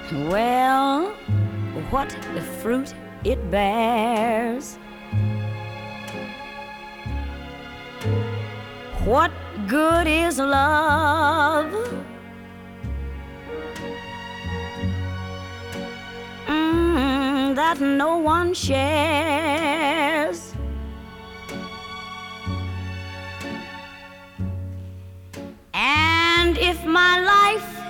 Well, what the fruit it bears, what good is love? That no one shares. And if my life